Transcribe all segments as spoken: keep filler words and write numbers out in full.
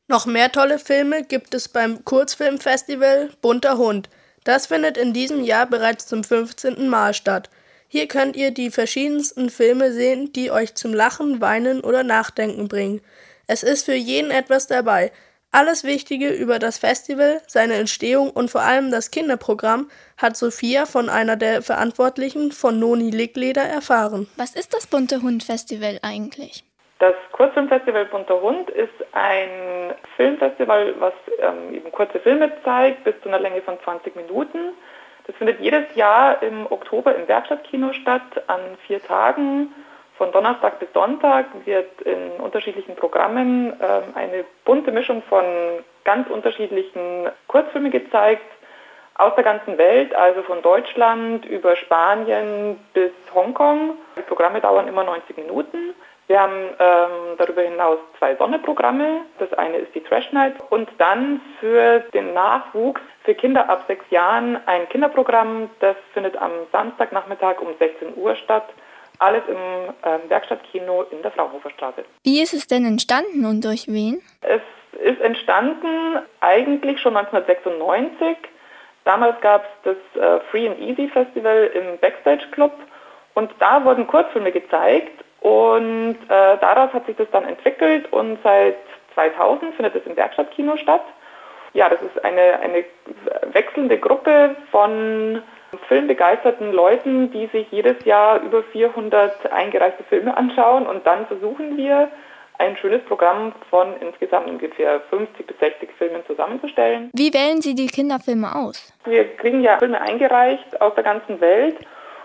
Noch mehr tolle Filme gibt es beim Kurzfilmfestival Bunter Hund. Das findet in diesem Jahr bereits zum fünfzehnten Mal statt. Hier könnt ihr die verschiedensten Filme sehen, die euch zum Lachen, Weinen oder Nachdenken bringen. Es ist für jeden etwas dabei. Alles Wichtige über das Festival, seine Entstehung und vor allem das Kinderprogramm hat Sophia von einer der Verantwortlichen von Noni Lickleder erfahren. Was ist das Bunte Hund Festival eigentlich? Das Kurzfilmfestival Bunter Hund ist ein Filmfestival, was ähm, eben kurze Filme zeigt, bis zu einer Länge von zwanzig Minuten. Das findet jedes Jahr im Oktober im Werkstattkino statt, an vier Tagen. Von Donnerstag bis Sonntag wird in unterschiedlichen Programmen ähm, eine bunte Mischung von ganz unterschiedlichen Kurzfilmen gezeigt, aus der ganzen Welt, also von Deutschland über Spanien bis Hongkong. Die Programme dauern immer neunzig Minuten. Wir haben ähm, darüber hinaus zwei Sonderprogramme. Das eine ist die Trash Night und dann für den Nachwuchs, für Kinder ab sechs Jahren, ein Kinderprogramm. Das findet am Samstagnachmittag um sechzehn Uhr statt. Alles im ähm, Werkstattkino in der Fraunhoferstraße. Wie ist es denn entstanden und durch wen? Es ist entstanden eigentlich schon neunzehnhundertsechsundneunzig. Damals gab es das äh, Free and Easy Festival im Backstage Club und da wurden Kurzfilme gezeigt. Und äh, daraus hat sich das dann entwickelt und seit zweitausend findet es im Werkstattkino statt. Ja, das ist eine, eine wechselnde Gruppe von filmbegeisterten Leuten, die sich jedes Jahr über vierhundert eingereichte Filme anschauen und dann versuchen wir, ein schönes Programm von insgesamt ungefähr fünfzig bis sechzig Filmen zusammenzustellen. Wie wählen Sie die Kinderfilme aus? Wir kriegen ja Filme eingereicht aus der ganzen Welt.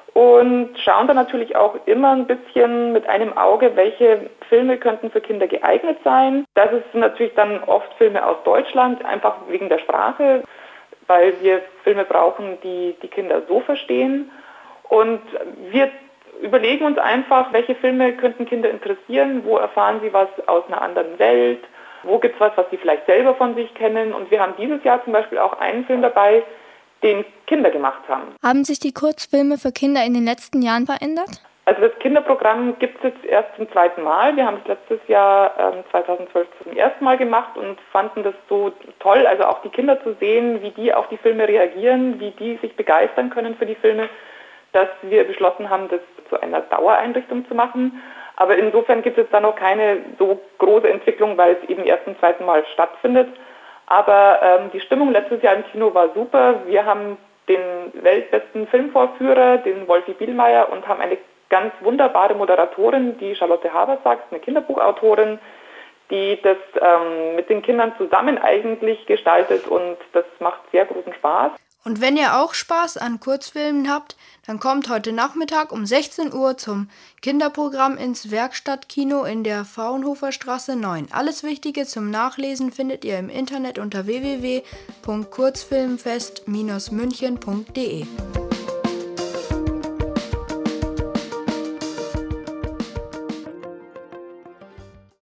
Und schauen dann natürlich auch immer ein bisschen mit einem Auge, welche Filme könnten für Kinder geeignet sein. Das ist natürlich dann oft Filme aus Deutschland, einfach wegen der Sprache, weil wir Filme brauchen, die die Kinder so verstehen. Und wir überlegen uns einfach, welche Filme könnten Kinder interessieren, wo erfahren sie was aus einer anderen Welt, wo gibt es was, was sie vielleicht selber von sich kennen. Und wir haben dieses Jahr zum Beispiel auch einen Film dabei, den Kinder gemacht haben. Haben sich die Kurzfilme für Kinder in den letzten Jahren verändert? Also das Kinderprogramm gibt es jetzt erst zum zweiten Mal. Wir haben es letztes Jahr ähm, zweitausendzwölf zum ersten Mal gemacht und fanden das so toll, also auch die Kinder zu sehen, wie die auf die Filme reagieren, wie die sich begeistern können für die Filme, dass wir beschlossen haben, das zu einer Dauereinrichtung zu machen. Aber insofern gibt es da noch keine so große Entwicklung, weil es eben erst zum zweiten Mal stattfindet. Aber ähm, die Stimmung letztes Jahr im Kino war super. Wir haben den weltbesten Filmvorführer, den Wolfi Bielmeier, und haben eine ganz wunderbare Moderatorin, die Charlotte Habersack, eine Kinderbuchautorin, die das ähm, mit den Kindern zusammen eigentlich gestaltet und das macht sehr großen Spaß. Und wenn ihr auch Spaß an Kurzfilmen habt, dann kommt heute Nachmittag um sechzehn Uhr zum Kinderprogramm ins Werkstattkino in der Fraunhoferstraße neun. Alles Wichtige zum Nachlesen findet ihr im Internet unter w w w punkt kurzfilmfest Bindestrich münchen punkt d e.